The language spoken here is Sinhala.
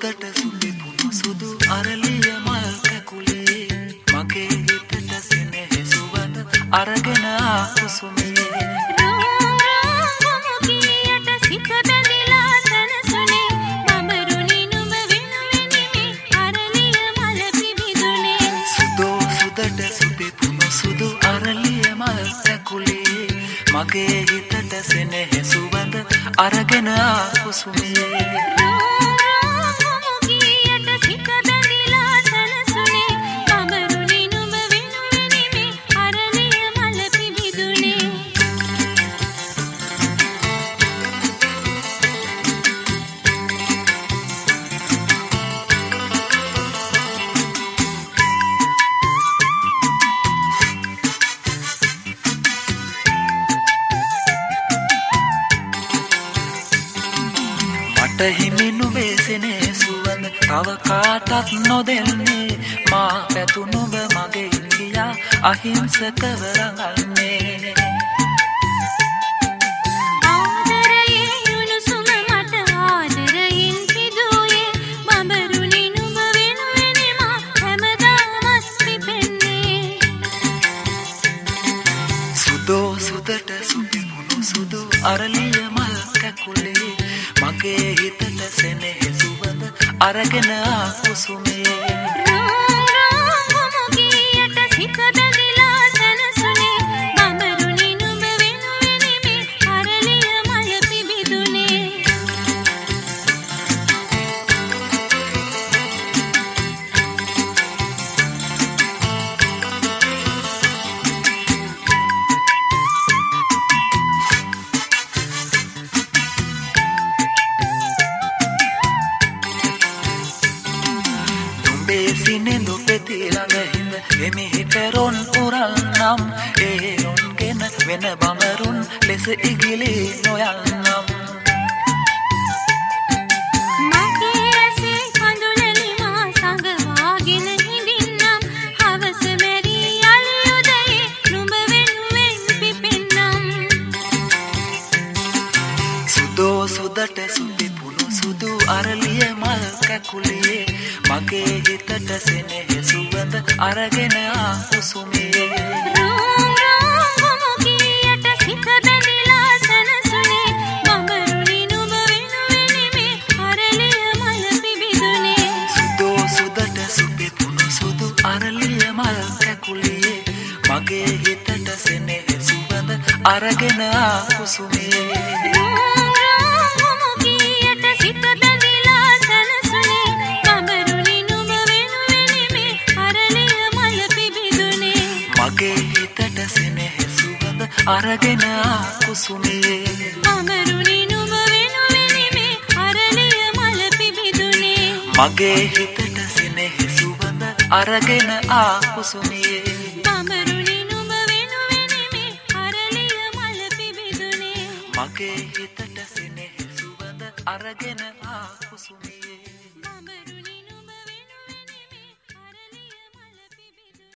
සුදට සුපිපුණු සුදු අරලිය මල් කැකුලේ මගේ හිතට සෙනෙහ සුවඳ අරගෙන ආපු සුමියේ මගේ හිතට සෙනෙහ සුවඳ අරගෙන ආපු සුමියේ හිමිනු වේසෙනේ සුවඳ තව කාටත් නොදෙන්නේ මා පැතුනුඹ මගේ ඉන්දියා අහිංසකව රඟන්නේ ආදරයේ යුනුසුම මට ආදරයින් පිදුවේ බඹරුනි නුඹ වෙනුවෙන් මා හැමදාමත් පිපෙන්නේ සුදෝ සුදට සුපිමුණු සුදු අරලිය මල් කැකුලේ මගේ හිතට සෙනෙහ සුවඳ අරගෙන ආපු සුමියේ රාමුගියට සිත බැඳිලා සනසුනේ බඹරුනි නුඹ වෙනුවෙන් මේ අරලිය මල පිබිදුනේ සිනෙඳු පෙති ළඟ හිඳ එමිහිටරොන් පුරන්නම් ඒරොන්ගෙන වෙන බමරුන් ලෙස ඉගිලි නොයන්නම් මගේ ඇසේ කඳුලලි මා සඟවාගෙන හිඳින්නම් හවස මැරී යලි උදයේ නුඹ වෙනුවෙන් පිපෙන්නම් සුදෝ සුදට සුපිපුණු සුදු අරලිය මල් කැකුලේ මගේ හිතට සෙනෙහ සුවඳ අරගෙන ආපු සුමියේ රාමුගියට සිත බැඳිලා සනසුනේ බඹරුනි නුඹ වෙනුවෙන් මේ අරලිය මල පිබිදුනේ සුදෝ සුදට සුපිපුණු සුදු අරලිය මල් කැකුලේ මගේ හිතට සෙනෙහ සුවඳ අරගෙන ආපු සුමියේ මගේ හිතට සෙනෙහ සුවඳ අරගෙන ආපු සුමියේ බඹරුනි නුඹ වෙනුවෙන් මේ අරලිය මල පිබිදුනේ මගේ හිතට සෙනෙහ සුවඳ අරගෙන ආපු සුමියේ බඹරුනි නුඹ වෙනුවෙන් මේ අරලිය මල පිබිදුනේ මගේ හිතට සෙනෙහ සුවඳ අරගෙන ආපු සුමියේ